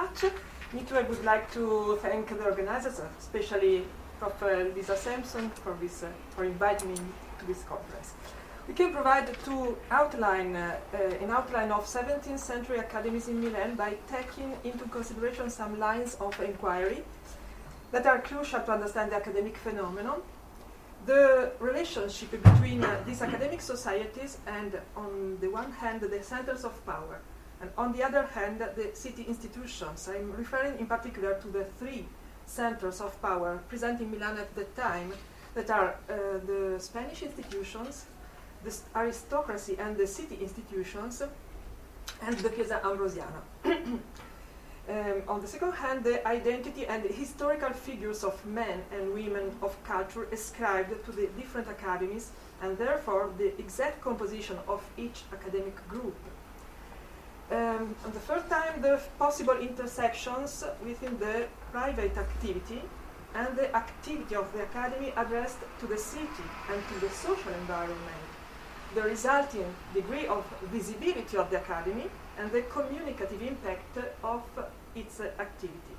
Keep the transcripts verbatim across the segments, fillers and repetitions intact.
much. Me too, I would like to thank the organizers, especially Professor Lisa Sampson, for, this, uh, for inviting me to this conference. We can provide two outline, uh, uh, an outline of seventeenth century academies in Milan by taking into consideration some lines of inquiry that are crucial to understand the academic phenomenon. The relationship between uh, these academic societies and, on the one hand, the centers of power, and on the other hand, the city institutions. I'm referring in particular to the three centers of power present in Milan at the time, that are uh, the Spanish institutions, the aristocracy and the city institutions, and the Chiesa Ambrosiana. Um, on the second hand, the identity and the historical figures of men and women of culture ascribed to the different academies, and therefore the exact composition of each academic group. Um, on the third time, the possible intersections within the private activity and the activity of the academy addressed to the city and to the social environment, the resulting degree of visibility of the academy, and the communicative impact of its uh, activity.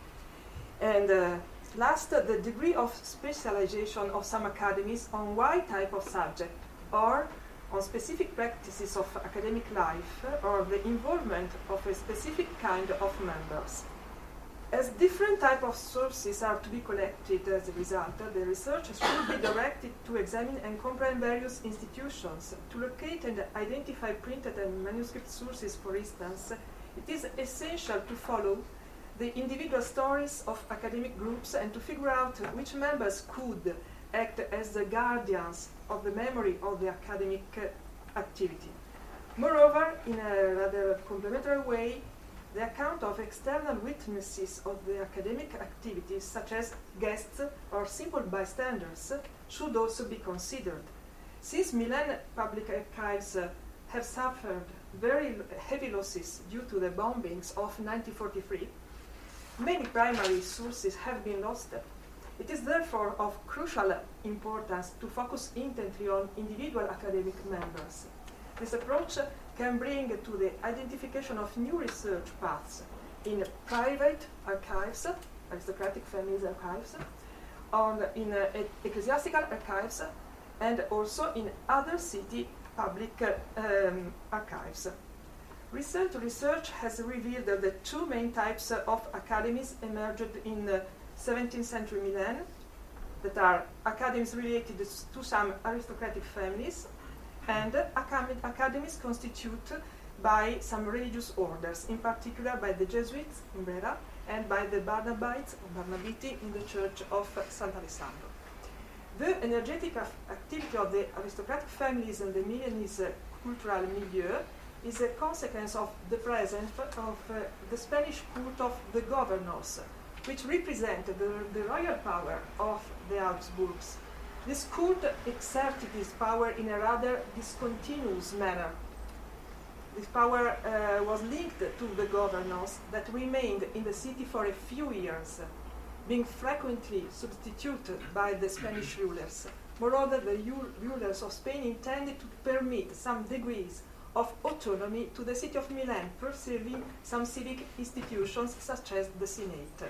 And uh, last, uh, the degree of specialization of some academies on one type of subject, or on specific practices of academic life, uh, or the involvement of a specific kind of members. As different type of sources are to be collected as a result, uh, the research should be directed to examine and comprehend various institutions. To locate and identify printed and manuscript sources, for instance, it is essential to follow the individual stories of academic groups and to figure out which members could act as the guardians of the memory of the academic uh, activity. Moreover, in a rather complementary way, the account of external witnesses of the academic activities, such as guests or simple bystanders, should also be considered. Since Milan public archives uh, have suffered very heavy losses due to the bombings of nineteen forty-three, many primary sources have been lost. It is therefore of crucial importance to focus intently on individual academic members. This approach can bring to the identification of new research paths in private archives, aristocratic families archives, on in uh, ecclesiastical archives, and also in other city public uh, um, archives. Recent research has revealed that the two main types uh, of academies emerged in uh, seventeenth century Milan, that are academies related to some aristocratic families, and uh, acad academies constituted by some religious orders, in particular by the Jesuits in Brera and by the Barnabites or Barnabiti in the Church of uh, Sant'Alessandro. The energetic activity of the aristocratic families in the Milanese uh, cultural milieu is a consequence of the presence of uh, the Spanish cult of the governors, which represent the, the royal power of the Habsburgs. This cult exerted its power in a rather discontinuous manner. This power uh, was linked to the governors that remained in the city for a few years, being frequently substituted by the Spanish rulers. Moreover, the rulers of Spain intended to permit some degrees of autonomy to the city of Milan, preserving some civic institutions such as the Senate.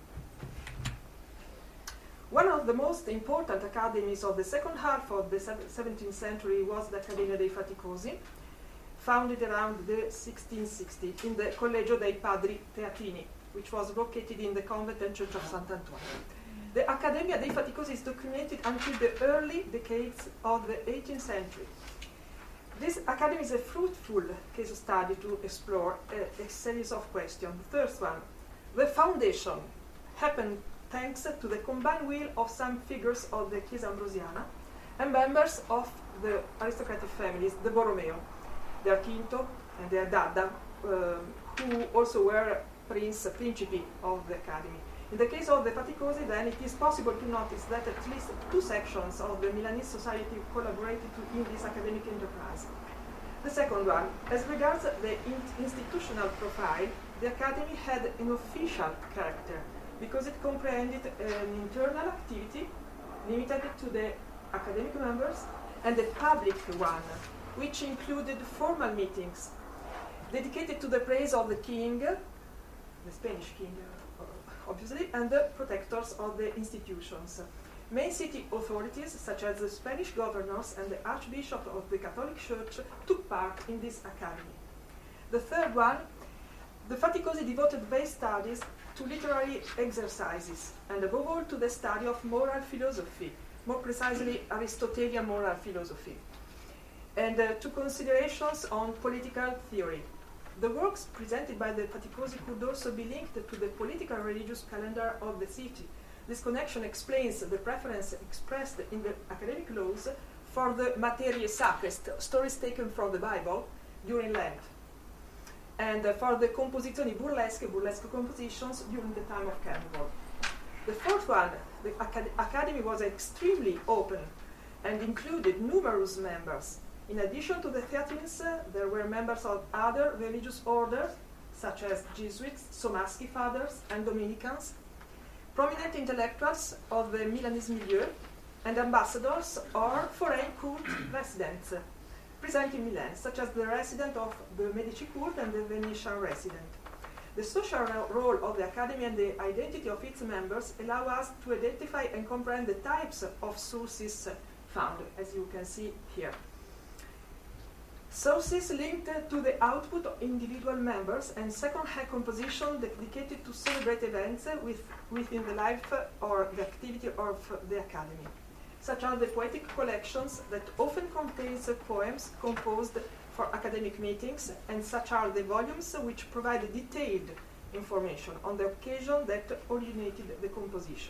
One of the most important academies of the second half of the seventeenth century was the Accademia dei Faticosi, founded around the sixteen sixty in the Collegio dei Padri Teatrini, which was located in the convent and church of Sant'Antonio. The Accademia dei Faticosi is documented until the early decades of the eighteenth century. This academy is a fruitful case study to explore a, a series of questions. The first one, the foundation happened thanks to the combined will of some figures of the Chiesa Ambrosiana and members of the aristocratic families, the Borromeo, the Arquinto, and the Dada, uh, who also were prince, principi of the academy. In the case of the Faticosi, then, it is possible to notice that at least two sections of the Milanese society collaborated to, in this academic enterprise. The second one, as regards the in institutional profile, the academy had an official character because it comprehended an internal activity limited to the academic members and a public one, which included formal meetings dedicated to the praise of the king, the Spanish king, uh, obviously, and the protectors of the institutions. Main city authorities, such as the Spanish governors and the Archbishop of the Catholic Church, took part in this academy. The third one, the Faticosi devoted their studies to literary exercises, and above all to the study of moral philosophy, more precisely Aristotelian moral philosophy, and uh, to considerations on political theory. The works presented by the Faticosi could also be linked to the political religious calendar of the city. This connection explains the preference expressed in the academic laws for the Materiae Sacrae, stories taken from the Bible, during Lent, and uh, for the composizioni burlesque, burlesque compositions during the time of Carnival. The fourth one, the acad academy was extremely open and included numerous members. In addition to the Theatines, uh, there were members of other religious orders, such as Jesuits, Somaschi fathers, and Dominicans, prominent intellectuals of the Milanese milieu, and ambassadors or foreign court residents uh, present in Milan, such as the resident of the Medici court and the Venetian resident. The social ro role of the Academy and the identity of its members allow us to identify and comprehend the types of sources uh, found, as you can see here. Sources linked uh, to the output of individual members, and second-hand composition dedicated to celebrate events uh, with, within the life uh, or the activity of uh, the Academy. Such are the poetic collections that often contains uh, poems composed for academic meetings, and such are the volumes uh, which provide detailed information on the occasion that originated the composition.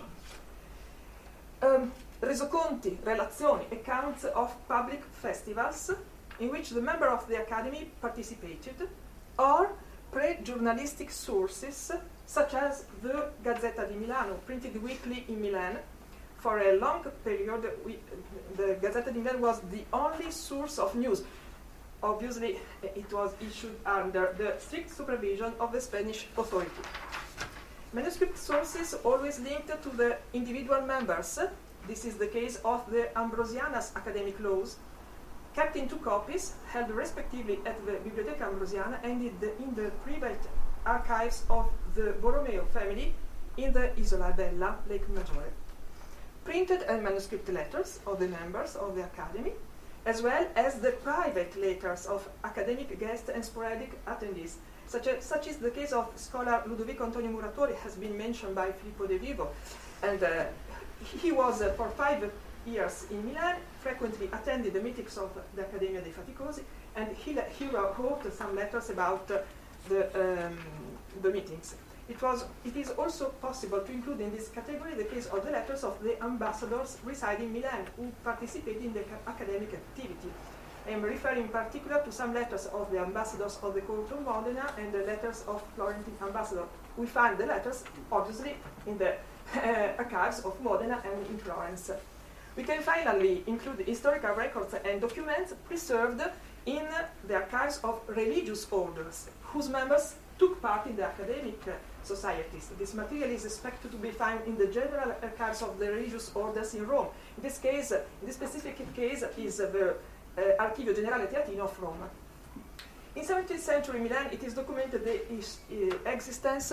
Um, resoconti, relazioni, accounts of public festivals in which the member of the Academy participated, or pre-journalistic sources such as the Gazzetta di Milano, printed weekly in Milan. For a long period, we, the Gazzetta di Milano was the only source of news. Obviously, it was issued under the strict supervision of the Spanish authority. Manuscript sources always linked to the individual members. This is the case of the Ambrosiana's academic laws, kept in two copies, held respectively at the Biblioteca Ambrosiana and in the, in the private archives of the Borromeo family in the Isola Bella, Lake Maggiore. Printed and manuscript letters of the members of the Academy, as well as the private letters of academic guests and sporadic attendees. Such, a, such is the case of scholar Ludovico Antonio Muratori, has been mentioned by Filippo De Vivo, and uh, he was uh, for five years in Milan, frequently attended the meetings of the Accademia dei Faticosi, and he, he wrote some letters about uh, the, um, the meetings. It, was, it is also possible to include in this category the case of the letters of the ambassadors residing in Milan who participated in the academic activity. I am referring in particular to some letters of the ambassadors of the court of Modena and the letters of Florentine ambassador. We find the letters, obviously, in the uh, archives of Modena and in Florence. We can finally include historical records and documents preserved in the archives of religious orders, whose members took part in the academic uh, societies. This material is expected to be found in the general archives of the religious orders in Rome. In this case, uh, in this specific case, is uh, the uh, Archivio Generale Teatino of Rome. In seventeenth century Milan, it is documented the uh, existence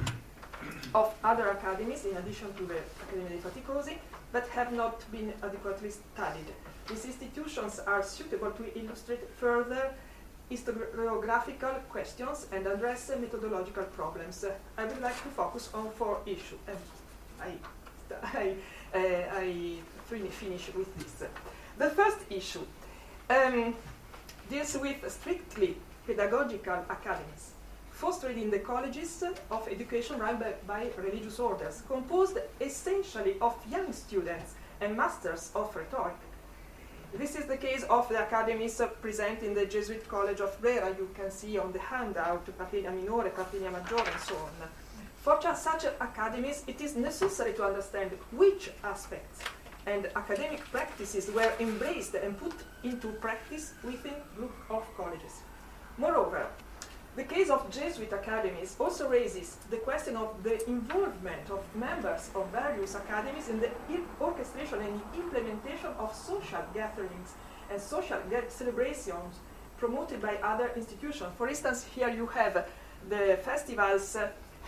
of other academies, in addition to the Accademia dei Faticosi, that have not been adequately studied. These institutions are suitable to illustrate further historiographical questions and address uh, methodological problems. Uh, I would like to focus on four issues. Uh, I, I, uh, I finish with this. The first issue um, deals with strictly pedagogical academies, fostered in the colleges of education run by, by religious orders, composed essentially of young students and masters of rhetoric. This is the case of the academies uh, present in the Jesuit College of Brera. You can see on the handout Partennia Minore, Partennia Maggiore, and so on. For such academies, it is necessary to understand which aspects and academic practices were embraced and put into practice within group of colleges. Moreover, the case of Jesuit academies also raises the question of the involvement of members of various academies in the orchestration and implementation of social gatherings and social celebrations promoted by other institutions. For instance, here you have the festivals uh,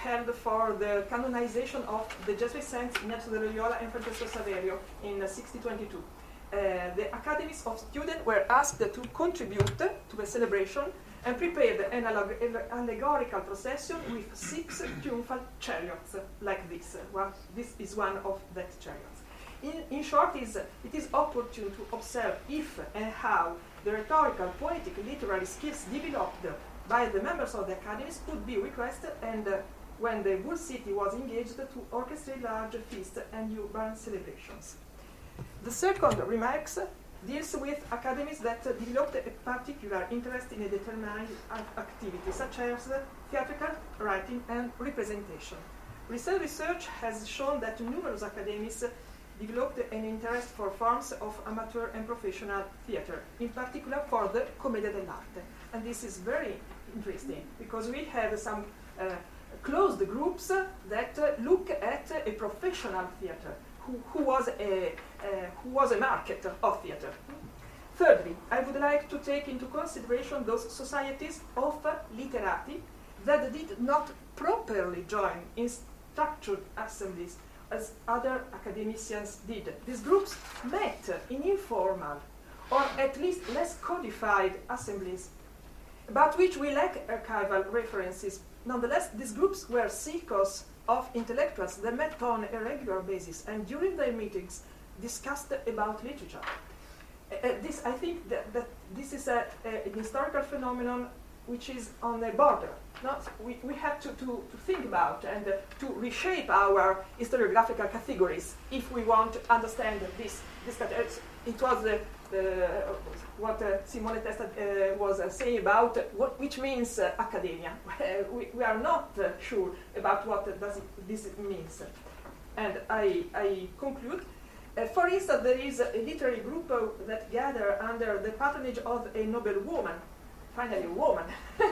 held for the canonization of the Jesuit saints Ignazio de Loyola and Francesco Saverio in uh, sixteen twenty-two. Uh, the academies of students were asked to contribute to the celebration and prepared an alleg- allegorical procession with six triumphal chariots like this. Well, this is one of that chariots. In, in short, is, it is opportune to observe if and how the rhetorical, poetic, literary skills developed by the members of the academies could be requested, and uh, when the whole city was engaged to orchestrate large feasts and urban celebrations. The second remarks deals with academies that uh, developed a particular interest in a determined activity, such as uh, theatrical, writing, and representation. Recent research has shown that numerous academies uh, developed an interest for forms of amateur and professional theater, in particular for the commedia dell'arte. And this is very interesting, because we have some uh, closed groups uh, that uh, look at uh, a professional theater, who, who, was a, uh, who was a market of theater. Thirdly, I would like to take into consideration those societies of uh, literati that did not properly join in structured assemblies as other academicians did. These groups met in informal, or at least less codified assemblies, about which we lack archival references. Nonetheless, these groups were circles of intellectuals that met on a regular basis and during their meetings discussed about literature. Uh, this, I think that, that this is a, a, an historical phenomenon which is on the border. Not, we, we have to, to, to think about and uh, to reshape our historiographical categories if we want to understand this. this it was uh, uh, what uh, Simone Testa uh, was uh, saying about uh, what, which means uh, academia. we, we are not uh, sure about what uh, does it, this means. And I, I conclude. Uh, for instance, there is a literary group uh, that gather under the patronage of a noble woman. Finally, a woman.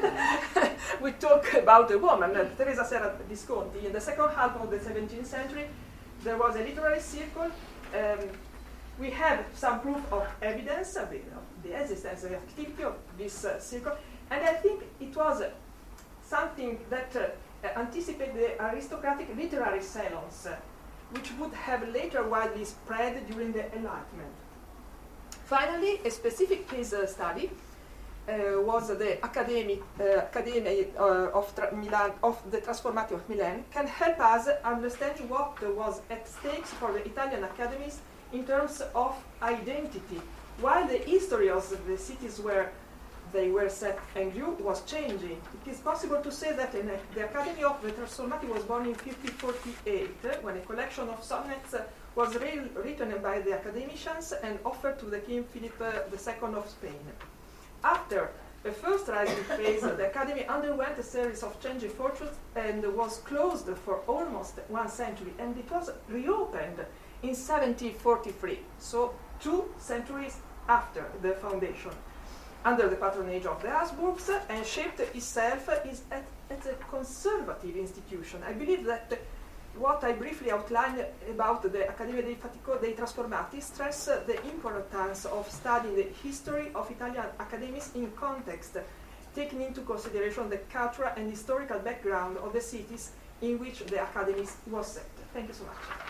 We talk about a woman, uh, Teresa Serra Visconti. In the second half of the seventeenth century, there was a literary circle. Um, we have some proof of evidence of the, of the existence of the activity of this uh, circle, and I think it was uh, something that uh, anticipated the aristocratic literary salons, uh, which would have later widely spread during the Enlightenment. Finally, a specific case uh, study Uh, was the Academy, uh, Academy uh, of, Tra- Milan, of the Trasformati of Milan, can help us understand what uh, was at stake for the Italian academies in terms of identity, while the history of the cities where they were set and grew was changing. It is possible to say that in, uh, the Academy of the Trasformati was born in fifteen forty-eight, uh, when a collection of sonnets uh, was re- written by the academicians and offered to the King Philip uh, the Second of Spain. After the first rising phase, the Academy underwent a series of changing fortunes and was closed for almost one century, and it was reopened in seventeen forty-three, so two centuries after the foundation, under the patronage of the Habsburgs, and shaped itself as, as a conservative institution. I believe that what I briefly outlined about the Accademia dei, Fatico, dei Trasformati stress uh, the importance of studying the history of Italian academies in context, taking into consideration the cultural and historical background of the cities in which the academies was set. Thank you so much.